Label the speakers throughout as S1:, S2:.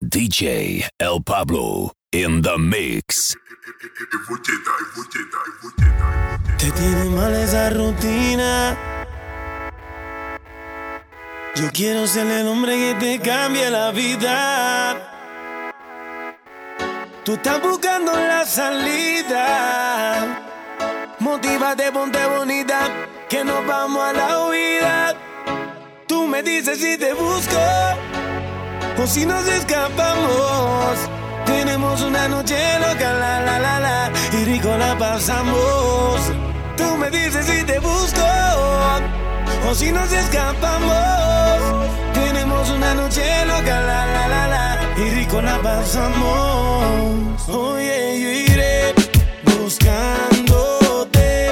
S1: DJ El Pablo in the mix.
S2: Te tiene mal esa rutina. Yo quiero ser el hombre que te cambie la vida. Tú estás buscando la salida. Motívate, ponte bonita, que nos vamos a la huida. Tú me dices si te busco o si nos escapamos. Tenemos una noche loca, la la la la, y rico la pasamos. Tú me dices si te busco o si nos escapamos. Tenemos una noche loca, la la la la, y rico la pasamos. Oye, yo iré buscándote.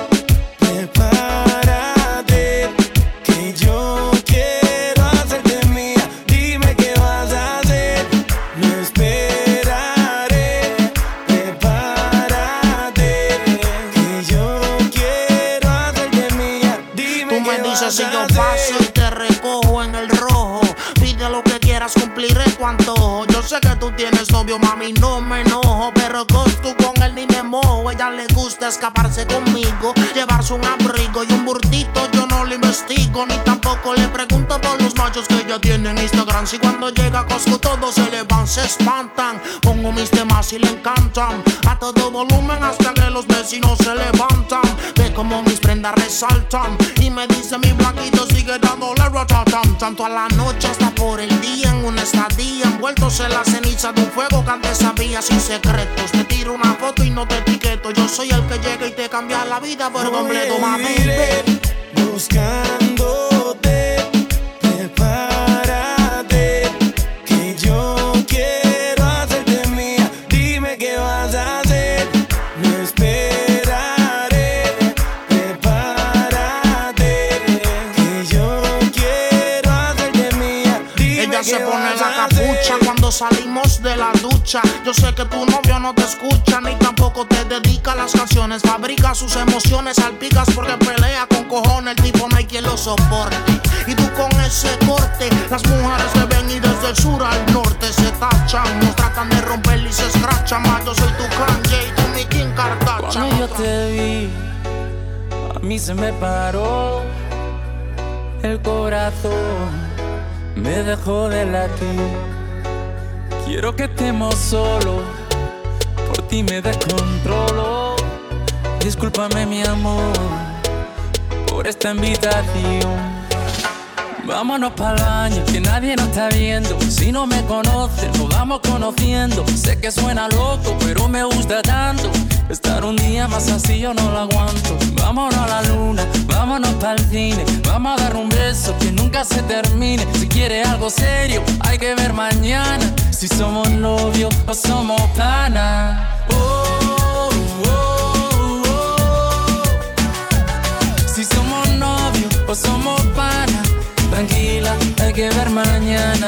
S2: Prepárate, que yo quiero hacerte mía. Dime qué vas a hacer. No esperaré. Prepárate, que yo quiero hacerte mía. Dime qué vas a hacer.
S3: Tú me dices si yo paso y te recojo en el rojo. Pide lo que quieras, cumpliré tu antojo. Yo sé que tú tienes novio, mami, no me enojo, pero tú con él ni me mojo. Ella le gusta escaparse conmigo, llevarse un abrigo y un burtito. Yo no le investigo, ni tampoco le pregunto por los machos que ella tiene en Instagram. Si cuando llega a Costco todos se le van, se espantan. Pongo mis temas y le encantan a todo volumen hasta que los vecinos se levantan. Ve como mis prendas resaltan y me dice mi blanquito sigue dándole ratatam. Tanto a la noche hasta por el día, en una estadía, envueltos en la ceniza de un fuego que antes había sin secretos. Te tiro una foto y no te etiqueto. Yo soy el que llega y te cambia la vida por completo, mami.
S2: Buscándote, prepárate, que yo quiero hacerte mía. Dime qué vas a hacer. No esperaré. Prepárate, que yo quiero hacerte mía. Dime
S3: ella
S2: qué
S3: se pone
S2: vas
S3: la
S2: a
S3: capucha
S2: hacer.
S3: cuando salimos de la ducha. Yo sé que tu novio no te escucha ni tampoco te dedica las canciones. Fabrica sus emociones, salpicas porque pelea con cojones. El tipo no hay quien lo soporte. Y tú con ese corte, las mujeres te ven y desde el sur al norte se tachan. Nos tratan de romper y se escrachan. Más yo soy tu Kanye y tú mi Kim Kardashian.
S2: Cuando yo te vi, a mí se me paró el corazón, me dejó de latir. Quiero que estemos solos, por ti me descontrolo. Discúlpame mi amor, por esta invitación. Vámonos pa'l baño, que nadie nos está viendo. Si no me conoces, nos vamos conociendo. Sé que suena loco, pero me gusta tanto. Estar un día más así yo no lo aguanto. Vámonos a la luna, vámonos pa'l cine. Vamos a dar un beso que nunca se termine. Si quieres algo serio, hay que ver mañana. Si somos novios o somos panas. Si somos novios o somos panas. Tranquila, hay que ver mañana.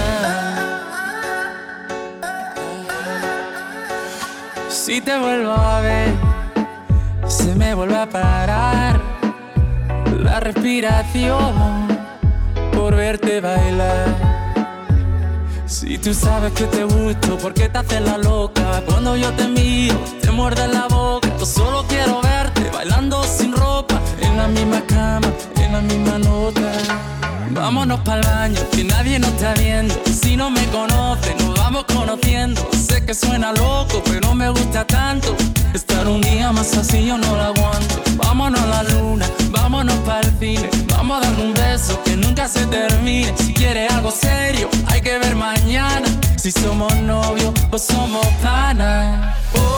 S2: Si te vuelvo a ver, se me vuelve a parar la respiración por verte bailar. Si tú sabes que te gusto, ¿por qué te haces la loca? Cuando yo te miro, te muerde la boca. Yo solo quiero verte bailando sin ropa, en la misma cama, en la misma nota. Vámonos pa'l baño, que nadie nos está viendo. Si no me conoces, nos vamos conociendo. Sé que suena loco, pero me gusta tanto. Estar un día más así yo no lo aguanto. Vámonos a la luna, vámonos pa'l cine. Vamos a dar un beso que nunca se termine. Si quieres algo serio, hay que ver mañana. Si somos novios o somos panas.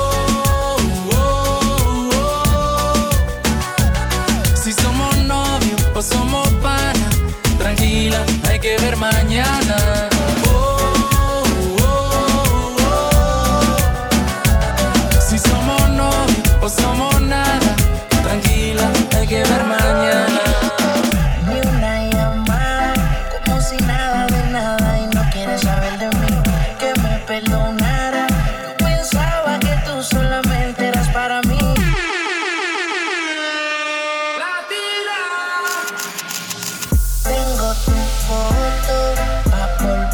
S2: Si somos novios o somos panas. Tranquila, hay que ver mañana. Si somos novios o somos nada. Tranquila, hay que ver mañana.
S4: Ni una llamada, como si nada de nada. Y no quieres saber de mí, que me perdonara. Yo pensaba que tú solamente eras para mí. Tengo tu foto pa' volver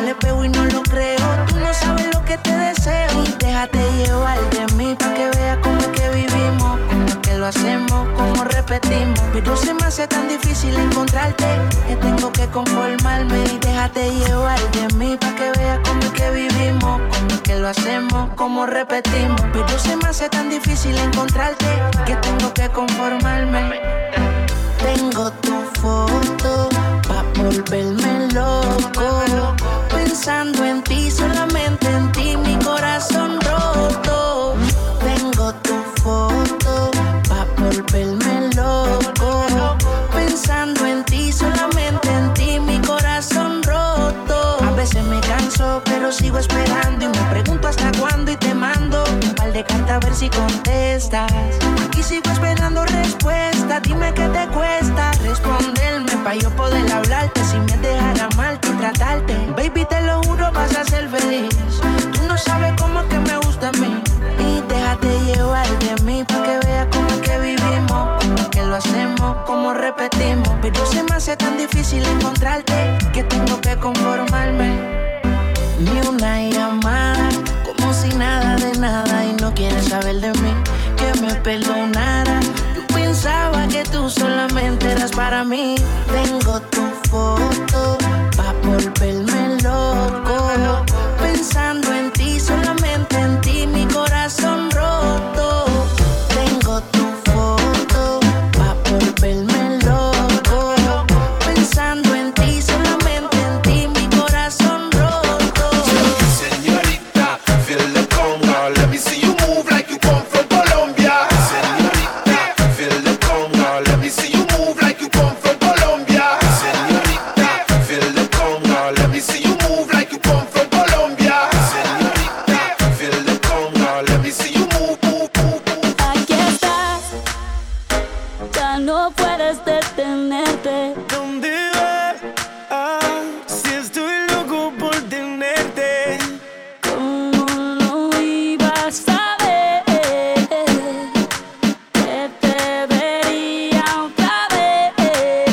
S4: le pego y no lo creo. Tú no sabes lo que te deseo. Y déjate llevar de mí pa' que veas cómo es que vivimos, cómo es que lo hacemos, cómo repetimos. Pero se me hace tan difícil encontrarte que tengo que conformarme. Y déjate llevar de mí pa' que veas cómo es que vivimos, cómo es que lo hacemos, cómo repetimos. Pero se me hace tan difícil encontrarte que tengo que conformarme. Tengo tu foto pa' volverme loco, pensando en ti, solamente en ti, mi corazón roto. Tengo tu foto pa' volverme loco, pensando en ti, solamente en ti, mi corazón roto. A veces me canso, pero sigo esperando y me pregunto hasta cuándo y te mando un par de cartas a ver si contestas. Aquí sigo esperando respuesta, dime qué te cuesta responderme pa' yo poder hablarte sin me dejar amarte y tratarte. Baby, te lo juro, vas a ser feliz. Tú no sabes cómo es que me gusta a mí. Y déjate llevar de mí pa' que veas cómo es que vivimos, cómo es que lo hacemos, cómo repetimos. Pero se me hace tan difícil encontrarte que tengo que conformarme. Ni una llamada, como si nada de nada. Y no quieres saber de mí, que me perdonara. Yo pensaba que tú solamente eras para mí. Tengo tu foto pa' volverme loco, pensando en ti, solamente en ti, mi corazón roto. Tengo tu foto pa' volverme loco, pensando en ti, solamente en ti, mi corazón roto.
S5: Señorita, feel the conga. Let me see you move like you come from Colombia. Señorita, feel the conga. Let me see you move like you come from Colombia. Señorita, feel the conga. Let me see you move like you come from Colombia. Señorita, feel the conga. Let me see you move, move, move, move.
S6: Aquí estás, ya no puedes detenerte.
S7: ¿Dónde vas? Si estoy loco por tenerte.
S6: ¿Cómo no ibas a ver que te vería otra vez?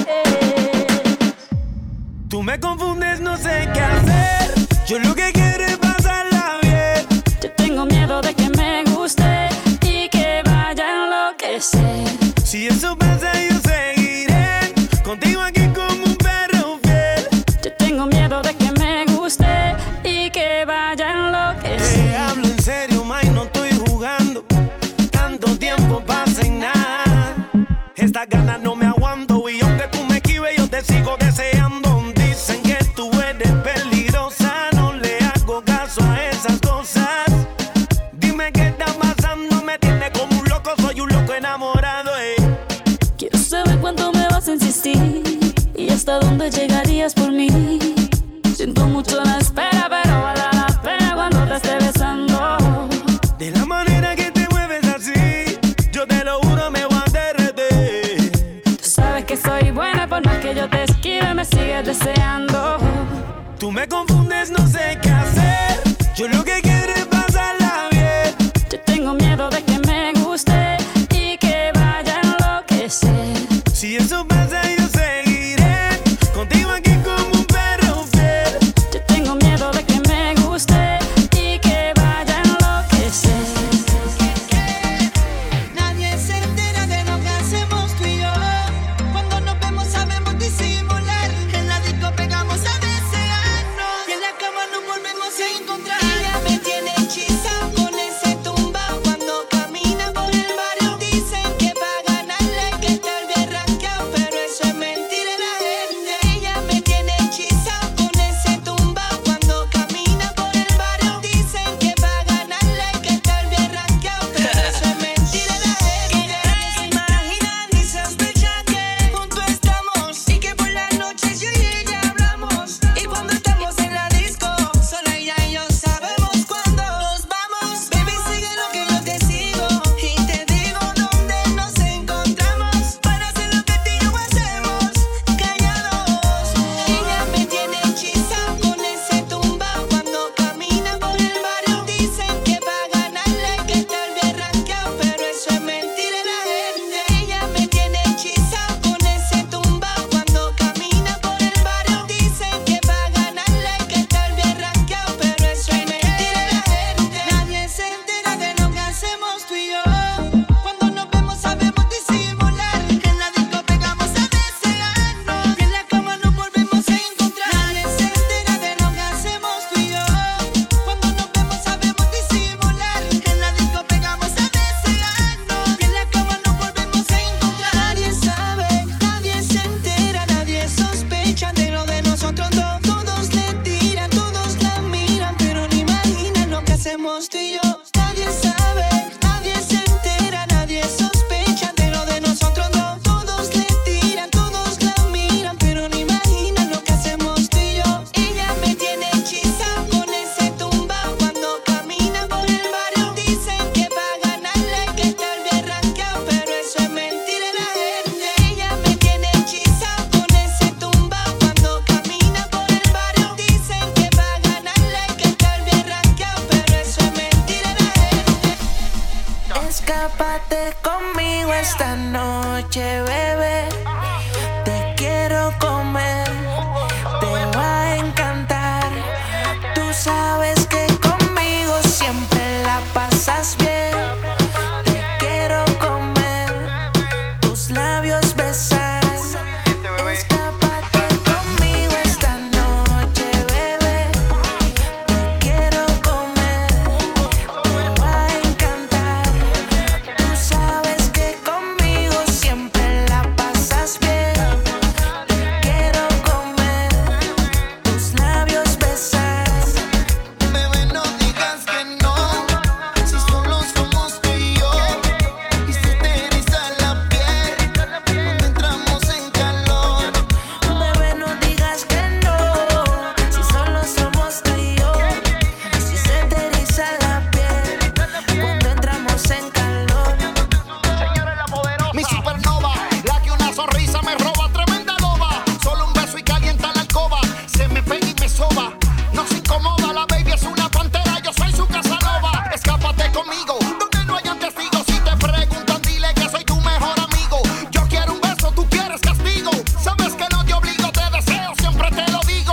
S7: Tú me confundes, no sé qué hacer. Yo lo que quiero es pasarla bien.
S6: Yo tengo miedo de que me guste y que vaya a enloquecer.
S7: Si eso pasa, yo seguiré contigo aquí como un perro fiel.
S6: Yo tengo miedo de que me guste y que vaya a enloquecer.
S7: Te hablo en serio, May, no estoy jugando. Tanto tiempo pasa y nada. Estas ganas no me aguanto. Y aunque tú me esquives, yo te sigo deseando. Dicen que tú eres peligrosa. No le hago caso a esas cosas. Dime qué está pasando. Me tiene como un loco. Soy un loco enamorado,
S6: Quiero saber cuánto me vas a insistir y hasta dónde llegarías por mí. Siento mucho la espera, pero vale la pena cuando te esté besando.
S7: De la manera que te mueves así, yo te lo juro, me voy a derretir.
S6: Tú sabes que soy buena, por más que yo te esquive, me sigues deseando.
S7: Tú me confundes, no sé qué hacer. Yo lo que quiero es pasarla bien.
S6: Yo tengo miedo de que me guste y que vaya a enloquecer.
S7: Si eso pasa, yo seguiré contigo aquí como un perro fiel.
S6: Yo tengo miedo de que me guste y que vaya a enloquecer.
S8: Nadie se entera de lo que hacemos tú y yo. Cuando nos vemos sabemos disimular. En la disco pegamos a desearnos y en la cama nos volvemos a encontrar. Y ya me
S4: noche, bebé. Te quiero comer, te va a encantar. Tú sabes que conmigo siempre la pasas bien. Te quiero comer, tus labios besar. Escápate conmigo esta noche, bebé. Te quiero comer, te va a encantar. Tú sabes que conmigo siempre la pasas bien. Te quiero comer, tus labios besar.
S3: Bebé, no digas que no, si solo somos tú y yo. Y se te eriza la piel cuando entramos en calor.
S4: Bebé, no digas que no, si solo somos tú y yo. Y si se te eriza la piel cuando entramos en calor.
S3: Mi supernova, la que una sonrisa me roba, tremenda loba. Solo un beso y calienta la alcoba. Se me pega y me soba, no se incomoda. La baby es una pantera, yo soy su Casanova. Escápate conmigo, donde no hayan testigos. Si te preguntan, dile que soy tu mejor amigo. Yo quiero un beso, tú quieres castigo. Sabes que no te obligo, te deseo, siempre te lo digo.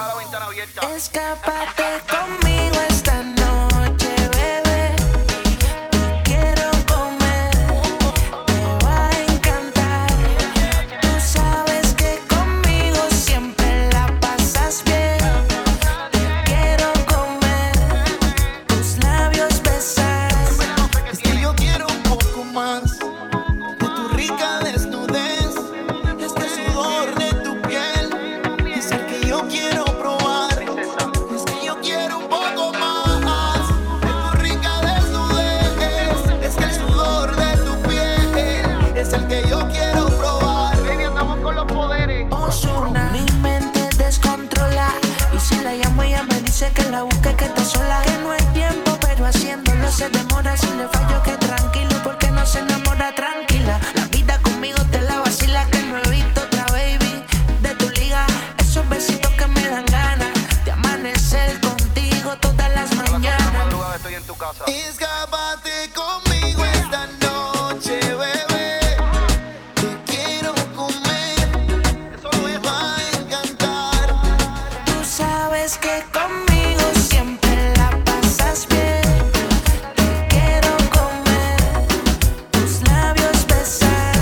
S4: Escápate conmigo esta noche, bebé. Te quiero comer, te va a encantar. Tú sabes que conmigo siempre la pasas bien. Te quiero comer, tus labios besar.
S3: Es que yo quiero un poco más de tu rica desnudez. Este sudor de tu piel es el que yo quiero probar. Es que yo quiero un poco más de tu rica desnudez. Es que el sudor de tu piel es el que yo quiero probar. Baby, andamos con los poderes.
S4: Ozuna, mi mente descontrola. Y si la llamo ella me dice que la busque, que está sola. Que no hay tiempo pero haciéndolo se demora. Si le fallo que tranquilo porque no se enamora tranquila. La vida conmigo te la vacila, que no he visto otra baby de tu liga. Esos besitos que me dan ganas de amanecer contigo todas las mañanas.
S3: Escápate conmigo esta noche, bebé. Te quiero comer, me va a encantar.
S4: Tú sabes que conmigo siempre la pasas bien. Te quiero comer, tus labios besar.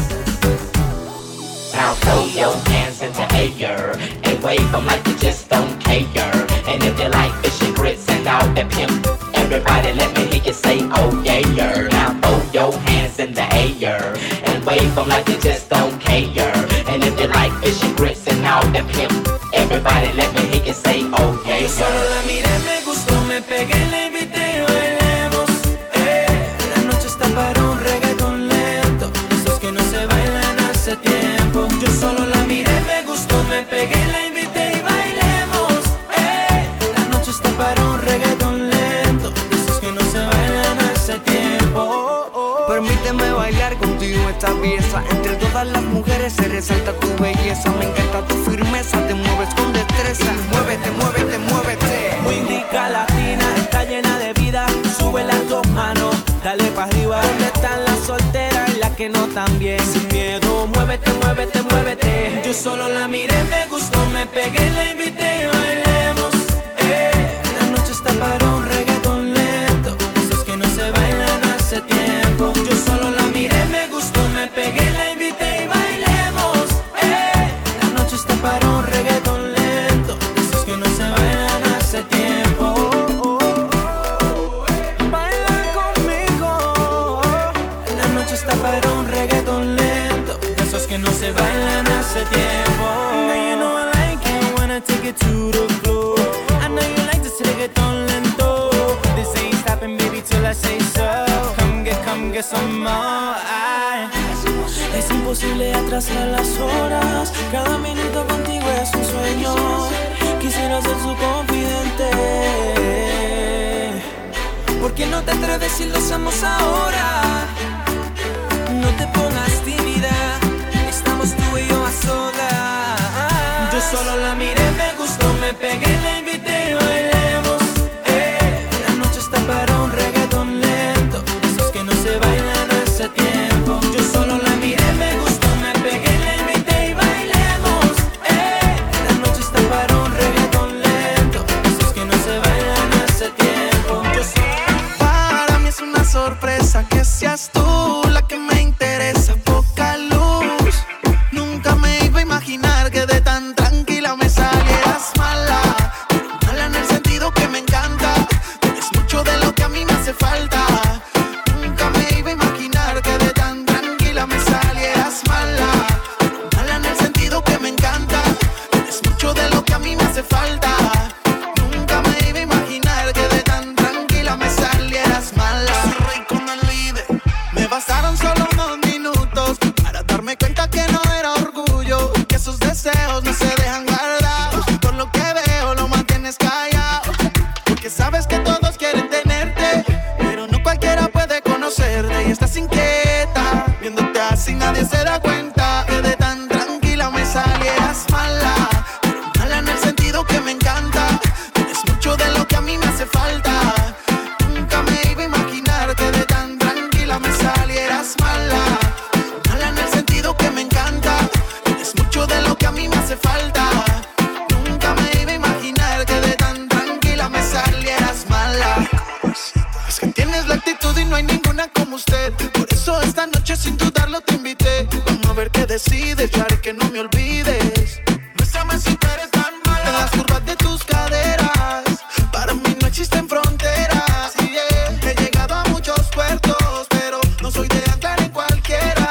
S9: Now throw your hands in the air and wave them like you just don't care. And if you like fish and grits and all that pimp, everybody let me hear you say, oh yeah. Now throw your hands in the air and wave them like you just don't care. And if you like fish and grits and all that pimp, everybody let me hear you say, oh yeah.
S2: Solo la miré, me gustó, me pegué, la invité y bailemos. La noche está para un reggaetón lento, esos que no se bailan hace tiempo. Yo solo la miré, me gustó, me pegué, la invité y bailemos. La noche está para un reggaetón lento, esos que no se bailan hace tiempo.
S10: Permíteme bailar contigo esta pieza. Entre todas las mujeres se resalta tu belleza. Me encanta tu firmeza, te mueves con destreza. Muévete, muévete, muévete.
S2: Muy rica latina, está llena de vida. Sube las dos manos, dale pa' arriba. ¿Dónde están las solteras y las que no tan bien? Sin miedo, muévete, muévete, muévete. Yo solo la miré, me gustó, me pegué, la invité y bailemos. La noche está para un reggaetón lento, esos que no se bailan hace tiempo. Yo solo la miré, me gustó, me pegué, la invité y bailemos. La noche está para un reggaetón lento, esos que no se bailan hace tiempo. Baila conmigo. La noche está para un reggaetón lento, esos que no se bailan hace tiempo. Now you know I like it when I take it to the floor. I know you like this reggaetón lento. This ain't stopping, baby, till I say so. Come get some more. Es imposible atrasar las horas. Cada minuto contigo es un sueño. Quisiera ser su confidente. ¿Por qué no te atreves si lo hacemos ahora? No te pongas tímida, estamos tú y yo a solas. Yo solo la miré, me gustó, me pegué, la invité y bailemos. La noche está para un reggaetón lento, esos que no se bailan hace tiempo. Yo solo
S3: nadie se da cuenta que de tan tranquila me salieras mala. Pero mala en el sentido que me encanta. Tienes mucho de lo que a mí me hace falta. Nunca me iba a imaginar que de tan tranquila me salieras mala. Mala en el sentido que me encanta. Tienes mucho de lo que a mí me hace falta. Nunca me iba a imaginar que de tan tranquila me salieras mala. Es que tienes la actitud y no hay ninguna como usted. Por eso esta noche sin dudarlo te invité. Vamos a ver qué decides, ya haré que no me olvides. Bésame si tú eres tan mala. En las curvas de tus caderas, para mí no existen fronteras. Yeah. He llegado a muchos puertos, pero no soy de anclar en cualquiera.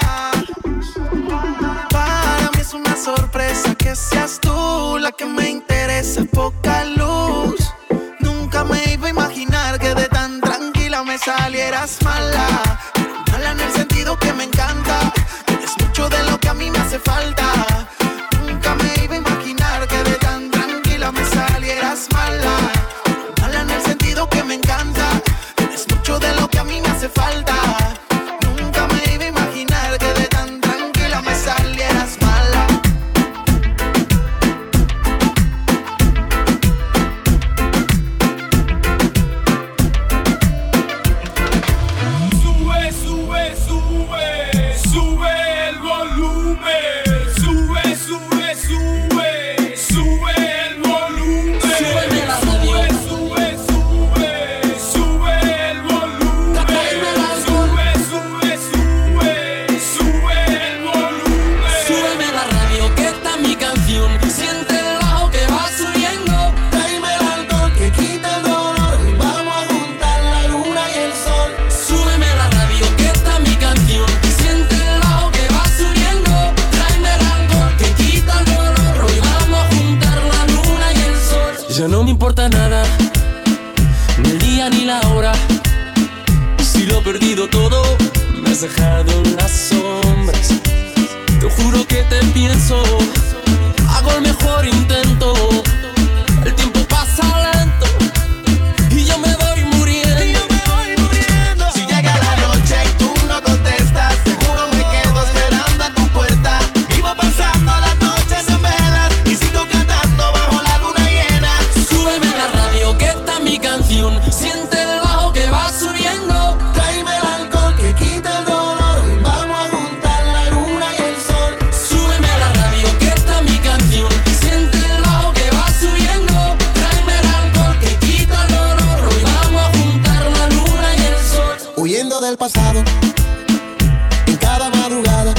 S3: Para mí es una sorpresa que seas tú la que me interesa. Poca luz. Nunca me iba a imaginar que de tan tranquila me salieras mala. Mala en el sentido que me encanta. Tienes mucho de lo que a mí me hace falta. Nunca me iba a imaginar que de tan tranquila me salieras mala. Mala en el sentido que me encanta. Tienes mucho de lo que a mí me hace falta. Nunca me iba a imaginar que de tan tranquila me salieras mala.
S11: Sube, sube, sube, sube el volumen. Sube, sube, sube, sube el volumen.
S2: Súbeme la radio.
S11: Sube, sube, sube el volumen. Sube, sube, sube, sube el volumen.
S2: Súbeme la radio, que está mi canción. Siente el bajo que va subiendo. Tráeme el alcohol que quita el dolor. Y vamos a juntar la luna y el sol. Súbeme la radio, que está mi canción. Siente el bajo que va subiendo. Tráeme el alcohol que quita el dolor. Hoy vamos a juntar la luna y el sol. Ya no me importa nada, ni el día ni la hora. Si lo he perdido todo, me has dejado en las sombras. Te juro que te pienso, hago el mejor intento. El tiempo pasa lento y yo me voy muriendo.
S3: Si llega la noche y tú no contestas, seguro me quedo esperando a tu puerta. Vivo pasando las noches en velas y sigo cantando bajo la luna llena.
S2: Súbeme la radio, que está mi canción. Siente el bajo que va subiendo. Tráeme el alcohol que quita el dolor. Vamos a juntar la luna y el sol. Súbeme la radio, que está mi canción. Siente el bajo que va subiendo. Tráeme el alcohol que quita el dolor. Hoy vamos a juntar la luna y el sol.
S3: Huyendo del pasado, en cada madrugada,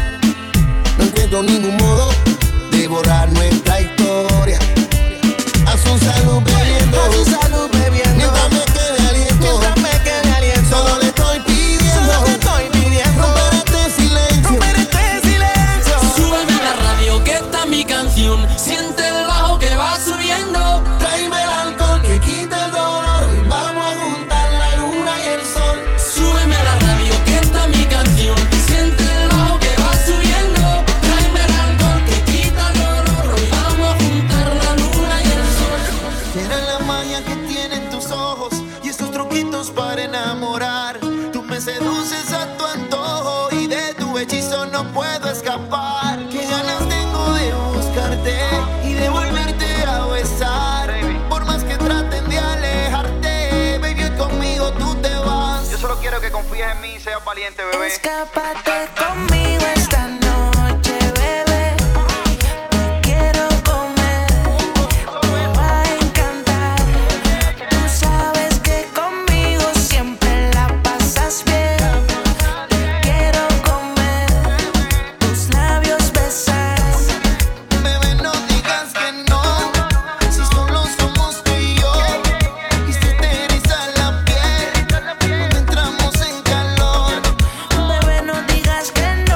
S3: no encuentro ningún modo de borrar nuestra historia. A su salud bebiendo, mientras me quede aliento, solo le estoy pidiendo, romper este silencio.
S2: Súbeme la radio, que está mi canción. Siente el bajo que va subiendo. Tráeme el alcohol que quita el dolor. Vamos a juntar la luna y el sol. Súbeme la radio, que está mi canción. Siente el bajo que va subiendo. Tráeme el alcohol que quita el dolor. Hoy vamos a juntar la luna y el sol.
S3: Era la magia que tienen tus ojos y esos truquitos para enamorar. Tú me seduces a tu antojo y de tu hechizo no puedo escapar. Qué ganas tengo de buscarte y de volverte a besar. Por más que traten de alejarte, baby, hoy conmigo tú te vas.
S10: Yo solo quiero que confíes en mí y seas valiente, bebé.
S4: Escápate conmigo esta noche, bebé. Te quiero comer, me va a encantar. Tú sabes que conmigo siempre la pasas bien. Te quiero comer, tus labios besar.
S3: Bebé, no digas que no, si solo somos tú y yo. Y se te eriza la piel cuando entramos en calor.
S4: Bebé, no digas que no.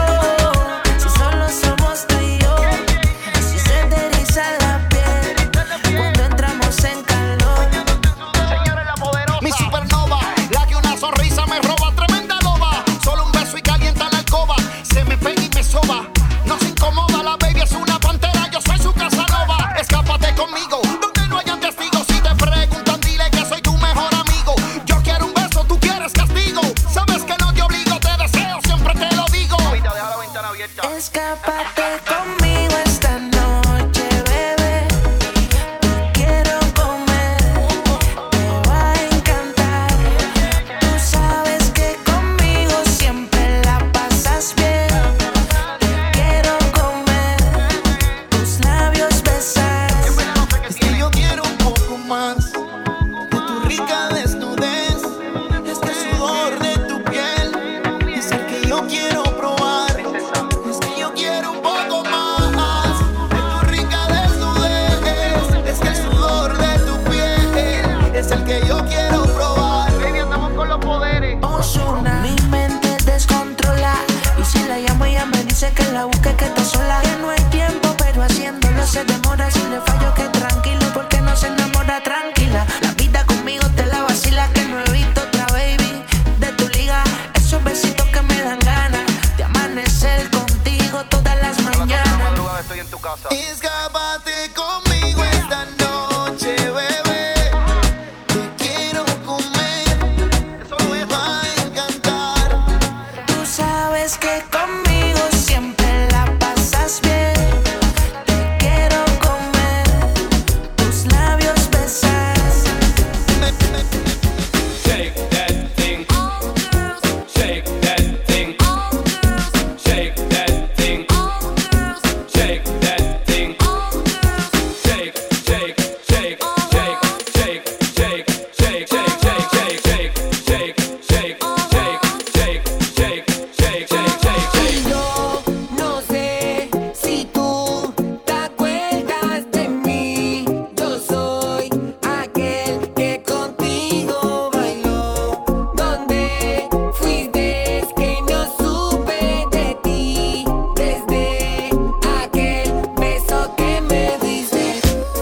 S4: Escápate conmigo esta noche, bebé. Te quiero comer, te va a encantar. Tú sabes que conmigo siempre la pasas bien. Te quiero comer, tus labios besar.
S3: Es que yo quiero un poco más de tu rica desnudez. Este sudor de tu piel es el que yo quiero probar. Es que yo quiero un poco más de tu rica desnudez. Es que el sudor de tu piel es el que yo quiero probar. Baby, andamos con los poderes.
S4: Ozuna. Mi mente descontrola, y si la llamo ella me dice que la busque, que está sola. Que no hay tiempo, pero haciéndolo se demora. Si le fallo que tranquilo, porque no se enamora tranquila. La vida conmigo te la vacila, que no he visto otra baby de tu liga. Esos besitos que me dan ganas de amanecer contigo todas las mañanas.
S3: Estoy en tu casa. Escápate conmigo esta noche, bebé. Te quiero comer, eso me va a encantar.
S4: Tú sabes que conmigo siempre la pasas bien. Te quiero comer, tus labios besar.
S11: Shake that thing. Shake that thing. Shake that thing. Shake that thing. Shake, shake, shake, shake, shake, shake, shake, shake, shake, shake, shake, shake, shake, shake, shake, shake, shake.
S12: Yo no sé si tú te acuerdas de mí. Yo soy aquel que contigo bailó. Donde fuiste que no supe de ti. Desde aquel beso que me diste.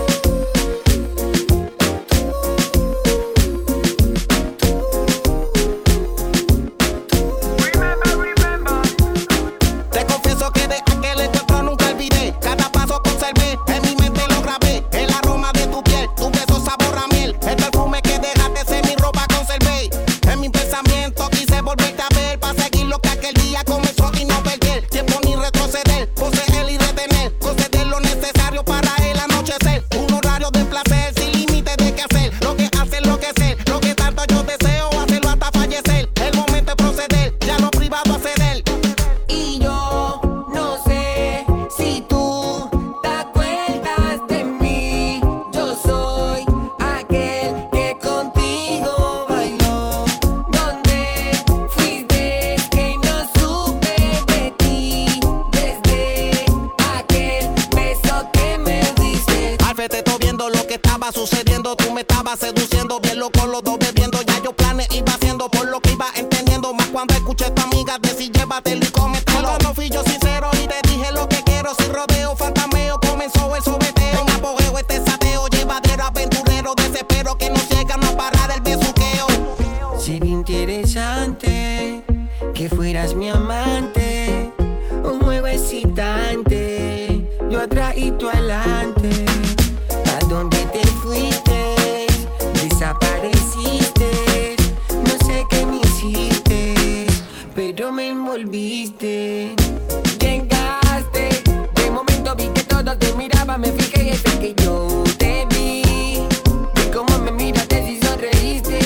S10: Te confieso que de aquel encuentro nunca olvidé. Cada paso conservé, en mi mente lo grabé. El aroma de tu piel, tu beso sabor a miel. El perfume que dejaste en mi ropa conservé. En mi pensamiento quise volverte a ver, para seguir lo que aquel día comenzó y no perder tiempo ni retroceder. Poseer y retener, conceder lo necesario para el anochecer. Un horario de placer sin límite de qué hacer. Lo que hace enloquecer, lo que tanto yo deseo, hacerlo hasta fallecer. El momento de proceder, ya lo privado a ceder.
S12: Y yo no sé si tú te acuerdas de mí. Yo soy aquel que contigo bailó. Donde fuiste que no supe de ti. Desde aquel beso que me diste.
S10: Al verte todo viendo lo que estaba sucediendo, tú me estabas seduciendo, bien loco los dos bebiendo. Ya yo planes iba haciendo por lo que iba entendiendo. Más cuando escuché a tu amiga decir llévatelo y cómetelo. No fui yo sincero y te dije lo que quiero. Sin rodeo, fantameo, comenzó el sobeteo. En apogeo este sateo, llevadero, aventurero. Desespero que no llega a parar el besuqueo.
S12: Sería interesante que fueras mi amante. Un juego excitante, yo atrás y tú adelante. ¿A dónde te fuiste? Desapareciste. No sé qué me hiciste, pero me envolviste. Llegaste, de momento vi que todos te miraban. Me fijé y fue que yo te vi. Y cómo me miraste y sonreíste.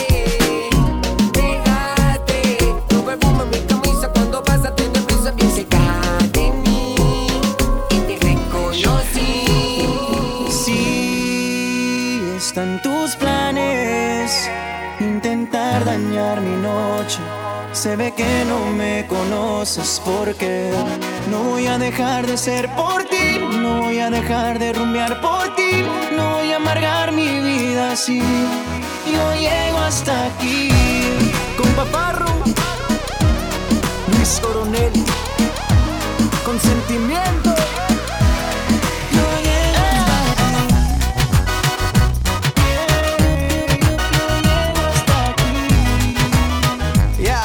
S12: Dejaste tu perfume en mi camisa. Cuando pasaste de prisa bien cerca de mí. Y te reconocí.
S2: Si están tus planes, intentar dañar mi noche. Se ve que no me conoces porque no voy a dejar de ser por ti. No voy a dejar de rumbear por ti. No voy a amargar mi vida así. Yo llego hasta aquí.
S13: Con Paparro, Luis Coronel, con sentimiento.
S2: Yo llego hasta aquí.
S10: Yeah.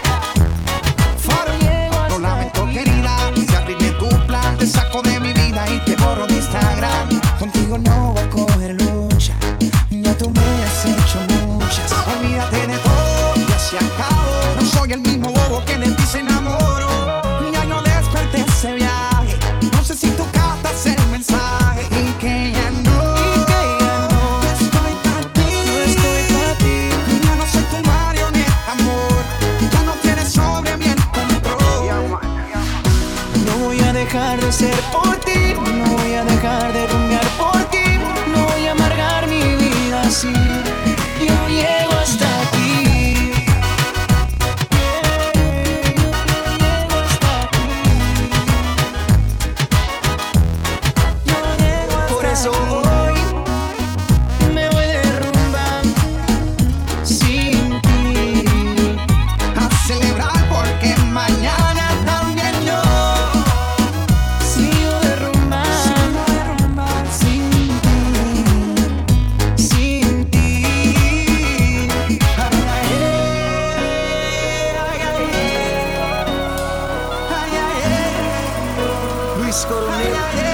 S10: Lo lamento, querida, si arruiné tu plan, te saco de mi vida y te borro de Instagram.
S2: Contigo no voy a coger lucha. Ya tú me has hecho muchas.
S10: Olvídate de todo, ya se acabó. No soy el mismo bobo que de ti se enamoró. Ya yo desperté
S14: dejar de ser por ti, no voy a dejar de rumbear por ti, no voy a amargar mi vida así. Yo llego hasta aquí. Por eso hoy me voy de rumba sin ti,
S10: a celebrar porque mañana también yo
S14: sigo de rumba sin ti. Luis Coronel.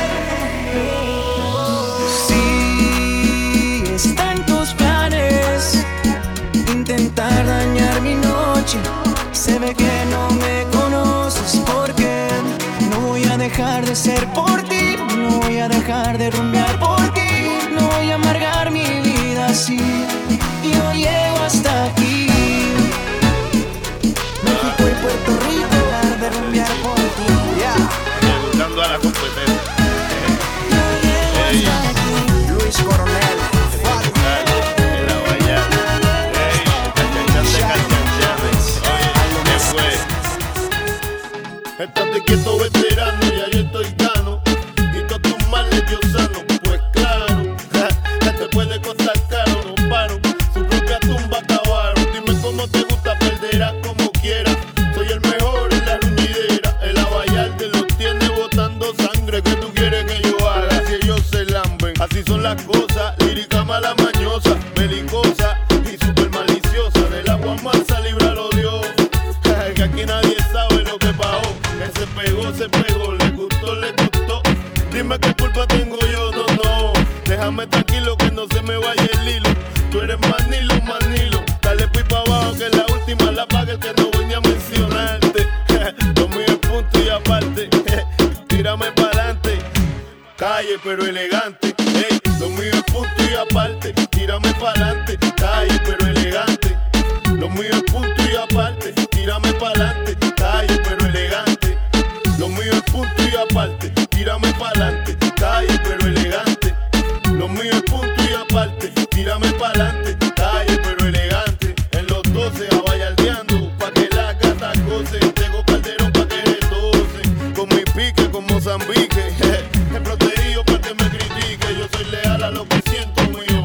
S14: Si está en tus planes intentar dañar mi noche, se ve que no me conoces, porque no voy a dejar de ser por ti, no voy a dejar de rumbear por ti, no voy a amargar mi vida así. Yo llego hasta aquí. México y Puerto Rico, dejar de rumbear por ti.
S15: Buscando a la competencia.
S10: Luis Coronel.
S15: Estate quieto, veterano, ya yo estoy gano. Y todos tus males yo sano. Pues claro, te puede costar caro. No paro, su propia tumba cavaron. Dime cómo te gusta, perderás como quieras. Soy el mejor en la ruñidera. El Abayalde los tiene botando sangre. ¿Qué tú quieres que yo haga? Si ellos se lamben. Así son las cosas, lírica mala mañosa, belicosa y super maliciosa. Del agua mansa, líbralo Dios. Que aquí nadie sabe lo que pasó. Se pegó, le gustó. Dime qué culpa tengo yo, no. Déjame tranquilo que no se me vaya el hilo. Tú eres manilo. Dale pipa abajo que la última la paga el que no venía a mencionarte. Lo mío es punto y aparte. Tírame pa'lante. Calle pero elegante. Ey, lo mío es punto y aparte. Tírame pa'lante. Calle pero elegante. Lo mío es punto y aparte. Tírame pa'lante. Calle pero elegante. Lo mío es punto y aparte, tírame pa'lante, calle pero elegante. Lo mío es punto y aparte, tírame pa'lante, calle pero elegante. En los 12 abayaldeando, pa' que las gatas gocen. Tengo Calderón pa' que retocen, con mi pique, con Mozambique. He protegido pa' que me critique, yo soy leal a lo que siento mío.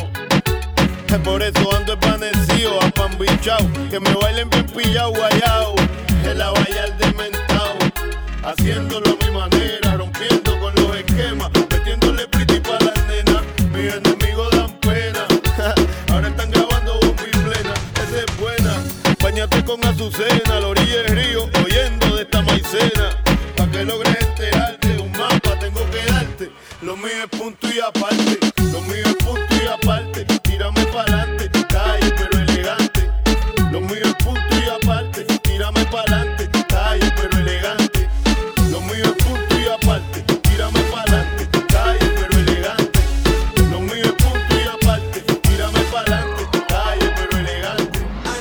S15: Por eso ando esvanecido, apambichao, que me bailen bien pillao, guayao. El abayalde mentao, haciéndolo a mi manera, rompiendo con los esquemas, metiéndole pretty pa' las nenas. Mis enemigos dan pena, ahora están grabando bomba y plena. Esa es buena, bañate con Azucena, a la orilla del río, oyendo de esta maicena. Pa' que logres enterarte, un mapa tengo que darte. Lo mío es punto y aparte, lo mío es punto y aparte. Tírame pa'lante, calle pero elegante. Lo mío es punto y aparte, tírame pa'lante, calle pero elegante. Lo mío es punto y aparte, tírame pa'lante, calle pero elegante. Lo mío es punto y aparte, tírame pa'lante, calle pero elegante.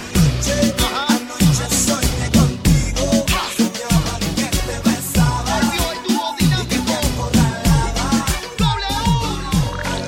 S10: Anoche soñé contigo, soñaba que te besaba y que te acorralaba.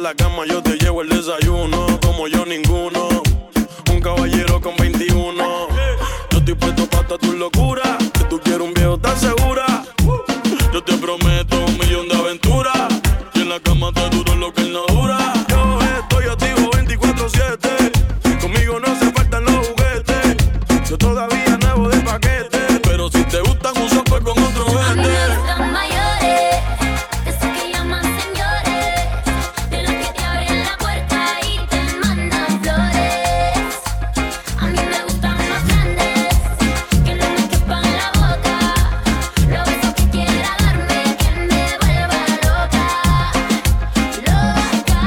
S16: la cama yo te llevo el desayuno. Como yo ninguno, un caballero con 21. Yo estoy puesto para tu locura. Que tú quieres un viejo tan segura. Yo te prometo 1.000.000 de aventuras. Y en la cama te duro lo que él no dura. Yo estoy activo 24/7. Conmigo no se faltan los juguetes. Yo todavía nuevo de paquete. Pero si te gustan uso pues con otro vete.
S6: A mí me gustan mayores, de esos que llaman señores, de los que te abren la puerta y te mandan flores. A mí me gustan más grandes, que no me quepan la boca. Los besos que quiera darme, que me vuelva loca, loca,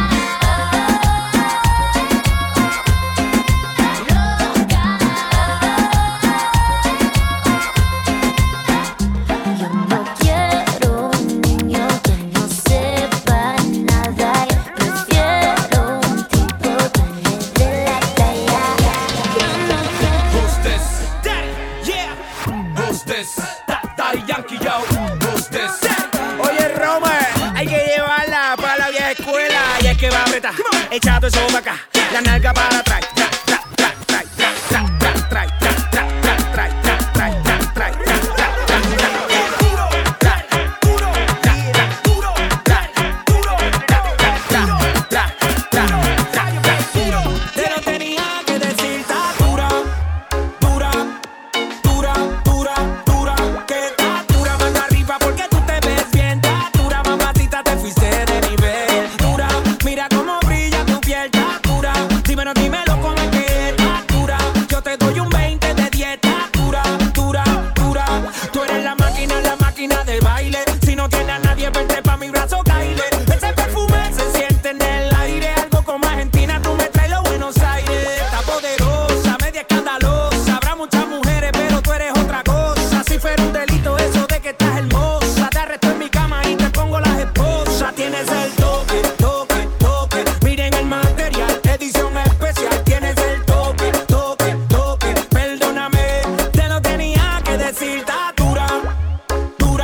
S6: Yo no quiero un niño que no sepa nada. Prefiero un tipo que me dé la talla.
S11: Hostess, yeah, hostess, Daddy Yankee, yo, hostess.
S17: Oye, Romer, hay que llevarla para la vieja escuela. Y es que va a apretar, echado eso para acá, la nalga para atrás. Te lo tenía que decir, está dura, dura, dura, dura, dura. Que está dura, mano arriba porque tú te ves bien. Está dura, mamacita, te fuiste de nivel. Dura, mira cómo brilla tu piel. Está dura, dímelo, dímelo cómo es que está dura. Yo te doy un 20 de 10. Está dura, dura, dura. Tú eres la máquina del baile. Si no tienes a nadie, vente pa' mi brazo, caile. Ese perfume se siente en el aire. Algo como Argentina, tú me traes los Buenos Aires. Está poderosa, media escandalosa. Habrá muchas mujeres, pero tú eres otra cosa. Si fuera un delito eso de que estás hermosa, te arresto en mi cama y te pongo las esposas. Tienes el toque, toque, toque. Miren el material, edición especial. Tienes el toque, toque, toque. Perdóname, te lo tenía que decir. Está dura, dura,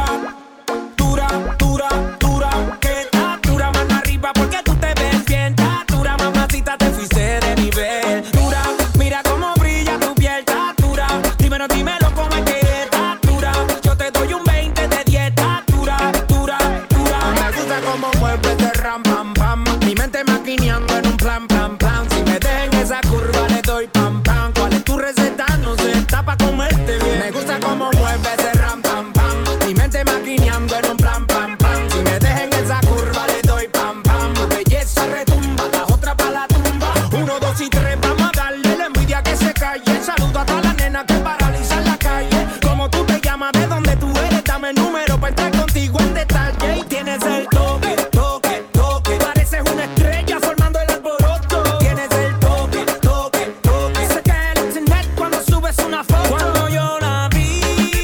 S17: dura, dura, dura. Que está dura, mano arriba porque tú te ves bien. Está dura, mamacita, te fuiste de nivel. Dura, mira cómo brilla tu piel. Está dura, dímelo, dímelo cómo es que está dura. Yo te doy un 20 de 10. Está dura, dura, dura. Me gusta cómo mueves ese ram, pam, pam. Mi mente maquineando en un plan, plan, plan. Si me dejan esa curva le doy pam, pam. ¿Cuál es tu receta? No sé, está pa' comerte bien. Me gusta cómo mueves ese ram, pam, pam. Mi mente maquineando en un plan, pam, pam. Si me dejan esa curva le doy pam, pam. Belleza retumba, la otra pa' la tumba. 1, 2 y 3, vamos a darle la envidia que se calle. Saludo a todas las nenas que paralizan la calle. Como tú te llamas, de dónde tú eres, dame el número pa' entrar contigo en detalle. Y tienes el toque, toque, toque. Pareces una estrella formando el alboroto. Tienes el toque, toque, toque. Se cae el internet cuando subes una foto. Cuando yo la vi,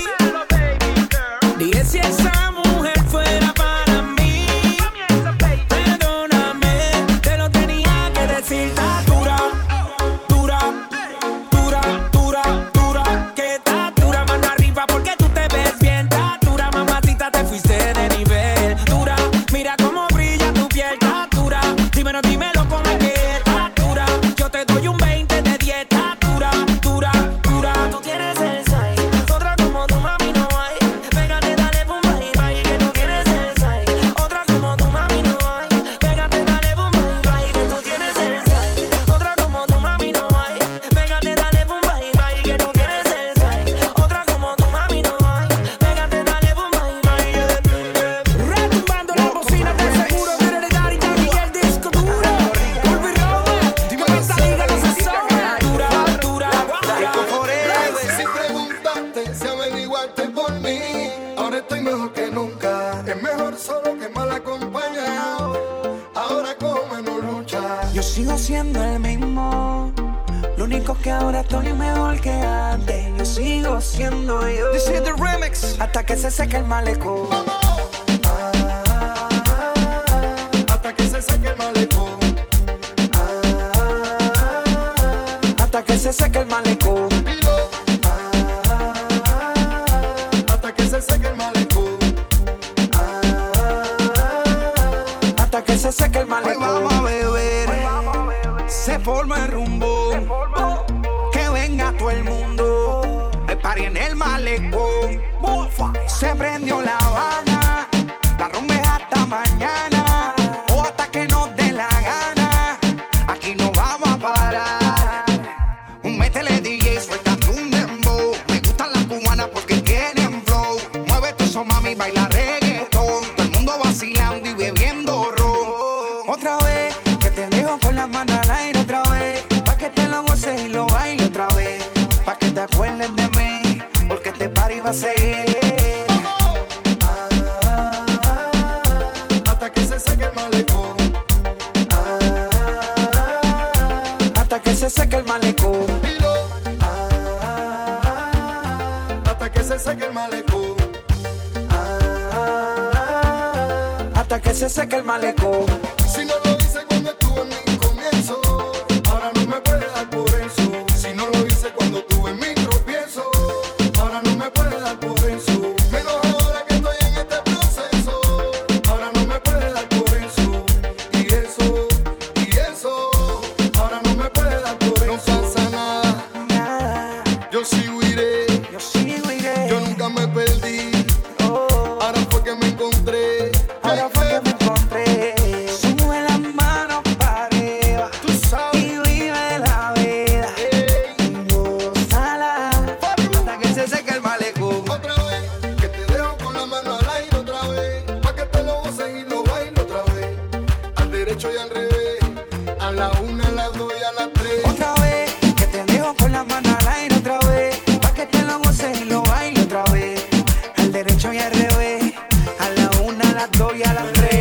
S17: dije si esa mujer fuera para mí. Perdóname, te lo tenía que decir. Está dura, dura, dura, dura, dura. Que está dura, mano arriba porque tú te ves bien. Está dura, mamacita, te fuiste de nivel. Dura, mira cómo brilla tu piel. Está dura, dímelo, dímelo cómo es que está dura. Yo te doy un 20 de 10. Está dura, dura, dura. Tú tienes el size, otra como tu mami no hay. Pégate, dale, boom, bye, bye, que tú tienes el size. Otra como tu mami no hay. Pégate, dale, boom, bye, bye, que tú tienes el size. Otra como tu mami no hay. Pégate, dale, boom, bye, bye, que tú tienes el size. Otra como tu mami no hay. Pégate, dale, boom, bye, bye. Retumbando la bocina de seguro. Viene de Daddy Yankee y el disco duro. Urbi Roma, con esta liga no se sobra. Dura, dura, dura.
S5: Si preguntaste, si averiguaste por mí, ahora estoy mejor que nunca. Es mejor solo que mal acompañado. Ahora como no lucha.
S12: Yo sigo siendo el mismo. Lo único que ahora estoy mejor que antes. Yo sigo siendo yo.
S17: This is the remix.
S12: Hasta que se seque el malecón.
S5: Hasta que se seque el malecón.
S12: Hasta que se seque el malecón.
S5: Hasta que se seque el malecón.
S12: Hasta que se seque el malecón.
S5: Vamos a ver.
S18: forma el rumbo. Que venga todo el mundo. El party en el malecón. Se prendió La Habana. La rumba es hasta mañana. O hasta que nos dé la gana. Aquí no vamos a parar. Métele DJ, suéltate un dembow. Me gustan las cubanas porque tienen flow. Muévete eso, mami, baila reggaetón. Todo el mundo vacilando y bebiendo ron. Otra vez, que te dejo con las manos al aire otra vez. Pa' que te lo goces y lo bailes otra vez. Pa' que te acuerdes de mí, porque este party va a seguir.
S15: Hasta que se seque el malecón.
S18: Hasta que se seque el malecón.
S15: Hasta que se seque el malecón.
S18: Hasta que se seque el malecón.
S15: Si no lo hice cuando estuve en mi comienzo, ahora no me puede dar por eso. Si no lo hice cuando estuve en mi tropiezo, ahora no me puede dar por eso. Menos ahora que estoy en este proceso, ahora no me puede dar por eso. Y eso, ahora no me puede dar por eso. No pasa nada, yo sigo iré, yo nunca me perdí. Ahora fue que me encontré.
S18: Ahora fue que me encontré. Sube las manos para arriba. Tú sabes. Y vive la vida. Y gózala. Hasta que se seque el malecón.
S15: Otra vez, que te dejo con la mano al aire otra vez. Pa' que te lo goces y lo bailes otra vez. Al derecho y al revés. A la 1, a las 2 y a las 3.
S18: Otra vez, que te dejo con la mano al aire otra vez. Pa' que te lo goces y lo bailes otra vez. Al derecho y al revés. A la 1, a las 2 y a las 3.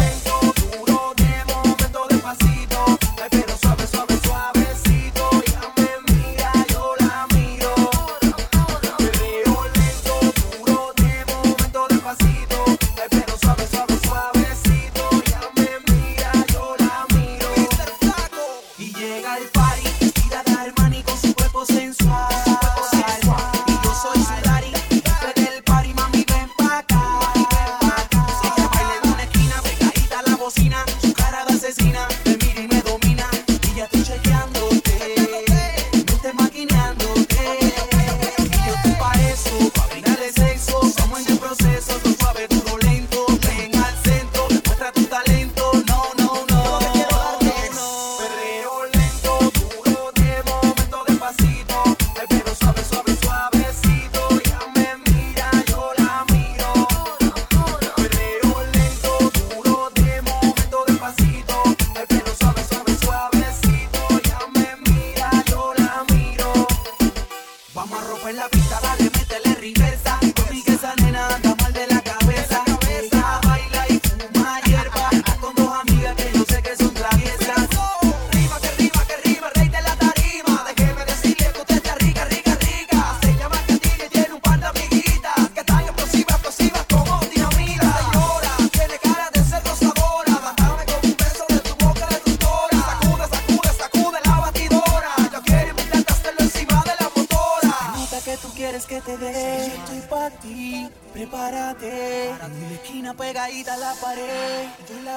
S8: Prepárate, en mi esquina pegadita a la pared. Yo la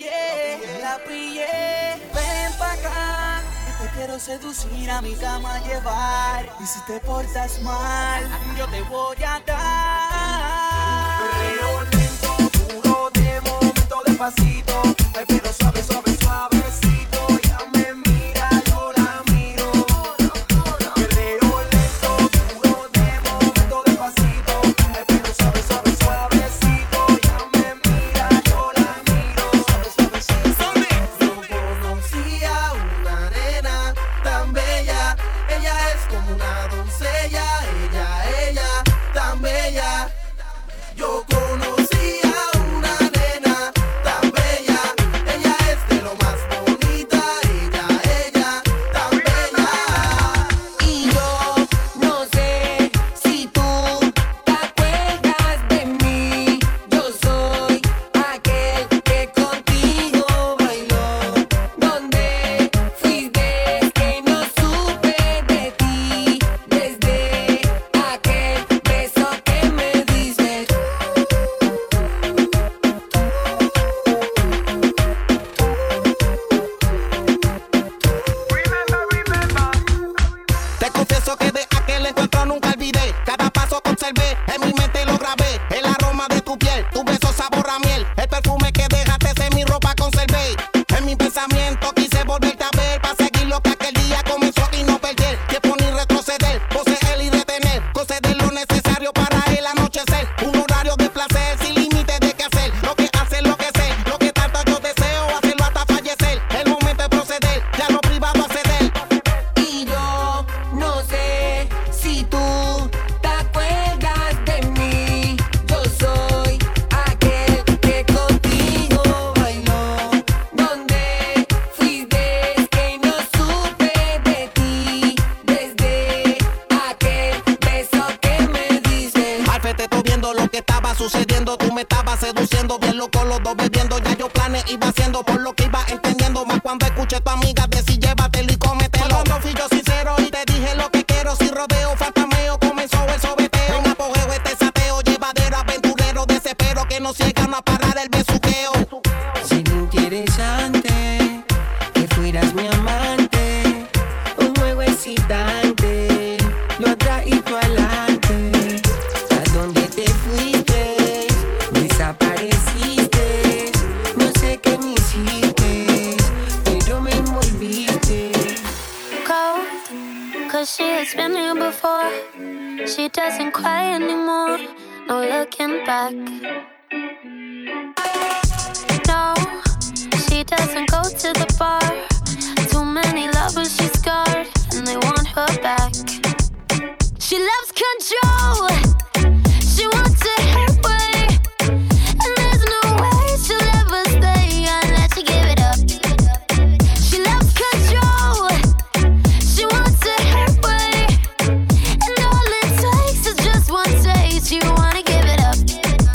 S8: pillé. Ven pa' acá, que te quiero seducir, a mi cama llevar. Y si te portas mal, yo te voy a dar. Perreo lento, duro, de momento despacito. Ay, pero suave, suave, suavecito. Ya me mira, yo la miro. Perreo lento, duro, de momento despacito. Ay, pero suave, suave, suavecito. Ya me mira, yo la miro. Suave, suavecito. No conocía una nena tan bella. Ella es como una doncella. Ella tan bella.
S10: tu piel, tu beso sabor a miel. El perfume que dejaste en mi ropa conservé. En mi pensamiento quise volverte a ver, para seguir lo que aquel día comenzó y no perder. Tiempo ni retroceder, poseer y retener, conceder lo necesario para el anochecer. Un horario de placer sin límites de qué hacer. Lo que hace, lo que sé, lo que tanto yo deseo, hacerlo hasta fallecer. El momento de proceder, ya lo privado a ceder.
S12: Y yo no sé si tú te acuerdas de mí. Yo soy aquel que contigo bailó. Donde fuiste que no supe de ti. Desde aquel beso que me diste.
S10: Alfe, te estoy viendo lo que estaba sucediendo. Tú me estabas seduciendo, bien loco los dos bebiendo. Ya yo planes iba haciendo por lo que iba entendiendo. Más cuando escuché tu amiga decir llévatelo y cómetelo. Cuando fui yo sincero y te dije lo que quiero. Sin rodeo, fantameo, comenzó el sobeteo. En apogeo este sateo, llevadero, aventurero. Desespero que no llegan a parar el besuqueo.
S12: Sería interesante que fueras mi amante. Un juego excitante, lo traído adelante. ¿A dónde te fuiste? Desapareciste. No sé qué me hiciste, pero me envolviste.
S6: Cold, cause she has been here before. She doesn't cry anymore, no looking back. No, she doesn't go to the bar. Too many lovers she's scarred, and they want her back. She loves control, she wants it her way, and there's no way she'll ever stay unless you give it up. She loves control, she wants it her way, and all it takes is just one taste. You wanna give it up.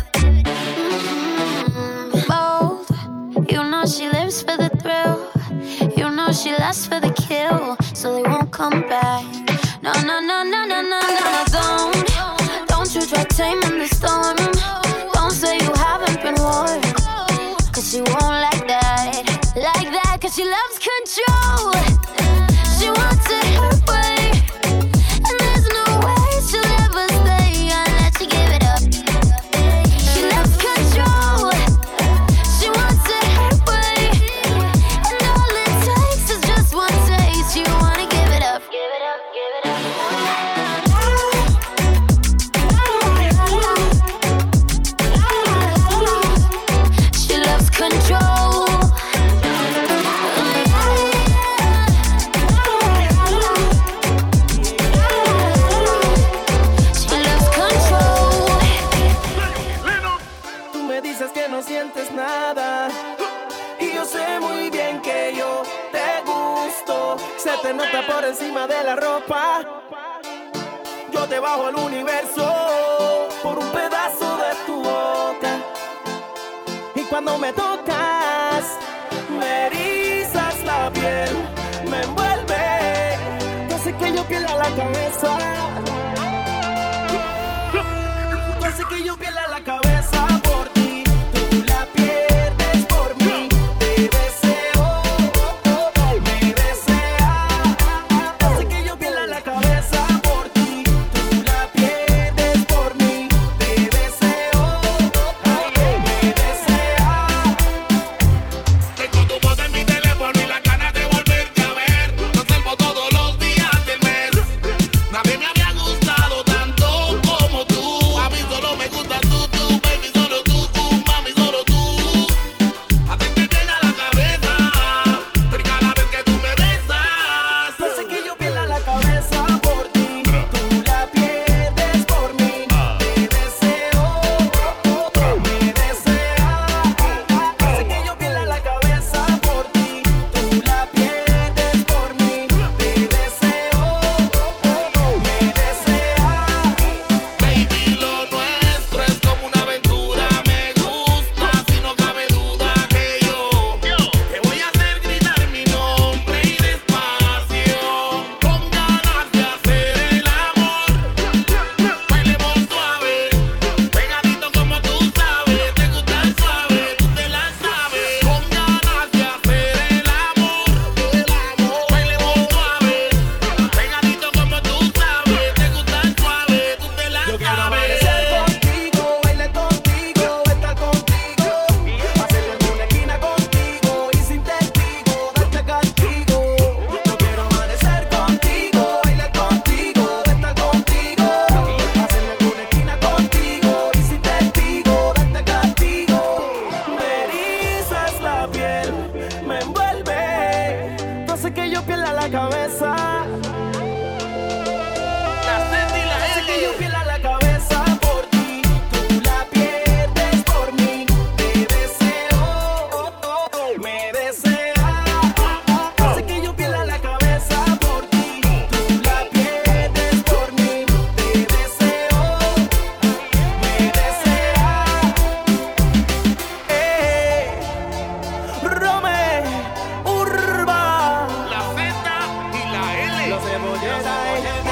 S6: Bold, you know she lives for the thrill. You know she lasts for the kill, so they won't come back. No, no, no, no, no, no, no, don't you try taming the storm. Don't say you haven't been warned, cause she won't like that, cause she loves control. She wants it her way, and there's no way she'll ever stay unless you give it up. She loves control, she wants it her way, and all it takes is just one taste. You wanna give it up, give it up, give it up. She loves control. She loves control.
S14: Tú me dices que no sientes nada, y yo sé muy bien que yo te gusto. Se te nota por encima de la ropa. Yo te bajo el universo por un pedazo de tu boca. Y cuando me tocas, me erizas la piel, me envuelve. Yo sé que yo pierda la cabeza. Yo sé que yo pierda la cabeza por ti. Tú la pierdes por mí. Te deseo, me deseas. Yo sé que yo pierda la cabeza por ti. Tú la pierdes por mí. Te deseo, me deseas.
S5: Tengo tu voz en mi teléfono y la ganas de volverte a ver. Te observo todos los días del mes. Nadie me había gustado
S14: cebolleta, ella